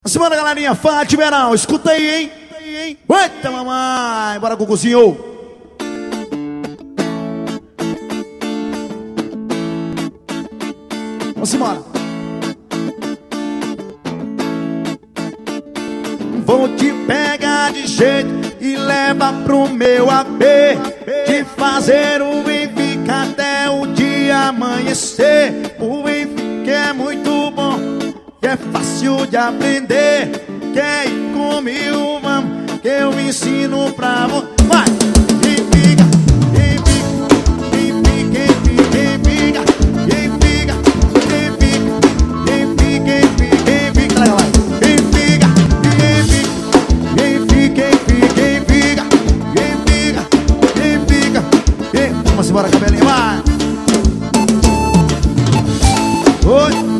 Semana, galerinha, fã de verão, escuta aí, hein? Eita, mamãe, bora, Guguzinho. Vamos embora. Vou te pegar de jeito e leva pro meu AP. Te fazer o Benfica até o dia amanhecer. O Benfica é muito bom, que é fácil de aprender. Quer ir comigo, vamos, que eu ensino pra você. Vai! Benfica, Benfica, Benfica, Benfica, Benfica, Benfica, Benfica, Benfica, lá vai. Benfica, Benfica, Benfica, Benfica, Benfica, Benfica. Vamos embora, cabelinho, vai! Oi!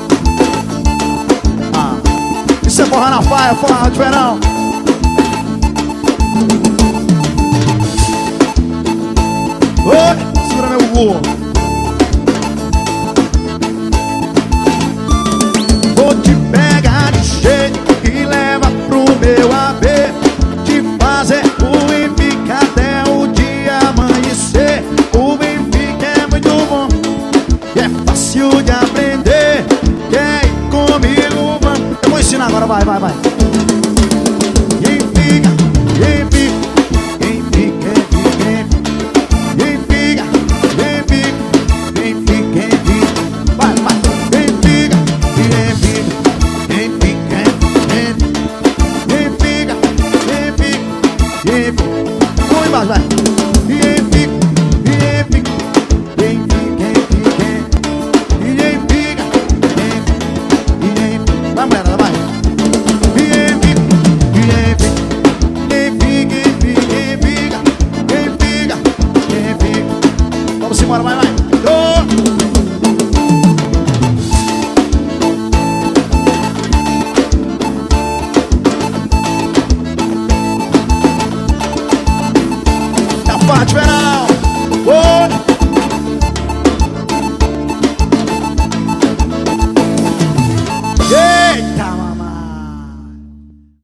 Isso é forra na faia, forra de verão. Oi, segura meu burro. Vou te pegar de jeito e leva pro meu AB. Te fazer o Benfica até o dia amanhecer. O Benfica é muito bom, e é fácil de aprender. Quer ir comigo, vamos. Eu vou ensinar agora, vai, vai, vai. Benfica, Benfica, Benfica, Benfica, Benfica, Benfica, Benfica. Vai, vai. Benfica, Benfica, Benfica, Benfica, Benfica, Benfica. Vamos embaixo, vai. Benfica, Benfica, Benfica, Benfica, Benfica. Vai, mulher, vai. Vamos embora, vai, vai.